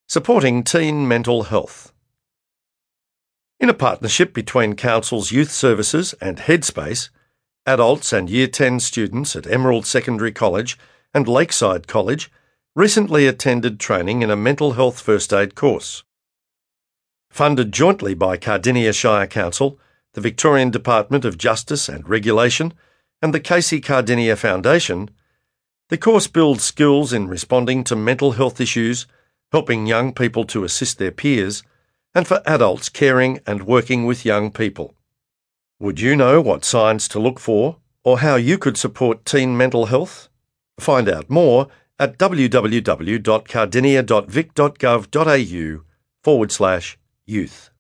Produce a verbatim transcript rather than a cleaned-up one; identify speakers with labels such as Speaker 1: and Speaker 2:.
Speaker 1: Supporting teen mental health. In a partnership between Council's Youth Services and Headspace, adults and Year ten students at Emerald Secondary College and Lakeside College recently attended training in a mental health first aid course. Funded jointly by Cardinia Shire Council, the Victorian Department of Justice and Regulation, and the Casey Cardinia Foundation, the course builds skills in responding to mental health issues, helping young people to assist their peers, and for adults caring and working with young people. Would you know what signs to look for or how you could support teen mental health? Find out more at www.cardinia.vic.gov.au forward slash youth.